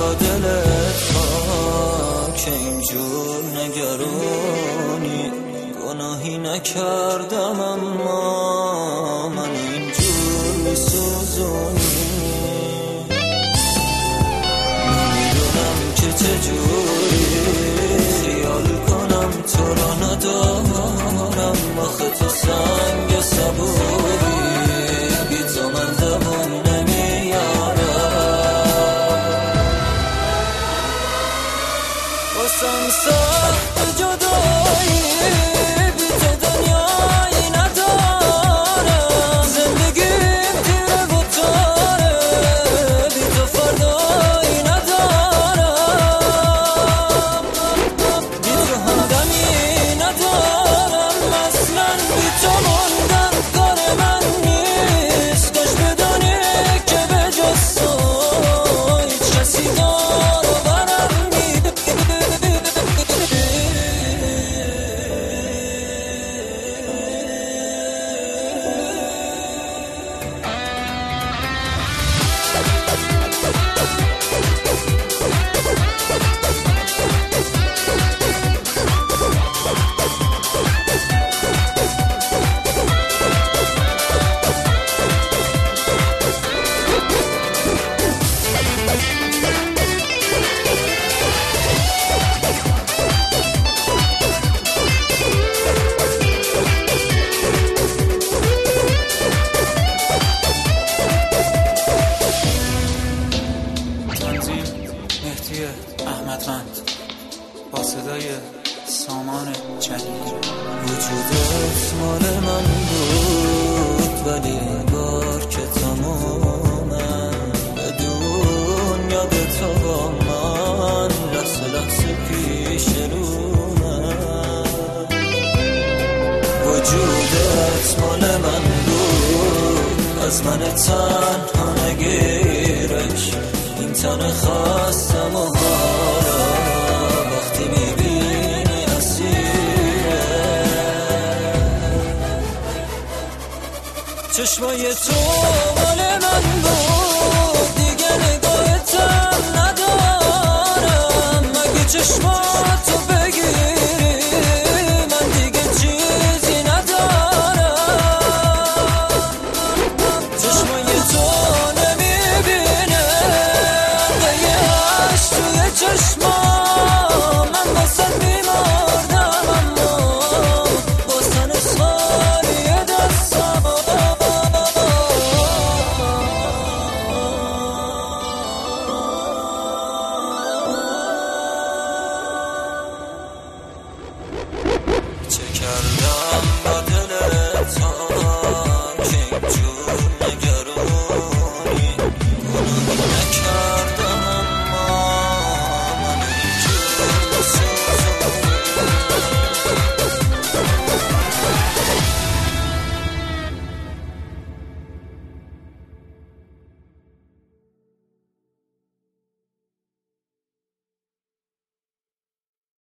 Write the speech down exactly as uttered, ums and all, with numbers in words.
دلت ها که اینجور نگرانی، گناهی نکردم اما من اینجور میسوزونی. نمیدونم که چجوری خیال کنم تو را ندارم، آخه تو سنگ صبوری، بی تو من دوام واسم سخت جدایی، بی تو دنیایی ندارم، زندگیم تیره و تاره، بی تو فردایی ندارم، بی تو همدمی ندارم اصلا، بی تو موندن کار من نیست. کاش بدانی که به جز تو هیچ کسی دار و برم احمدوند با صدای سامان جلیلی. وجودت مال من بود ولی انگار که تمامم، بدون یاد تو با من لحظه لحظه پیش رومم. وجودت مال من بود از من تنها نگیرش، این تن خواستم و حالا وقتی میبینی اسیره. چشمای تو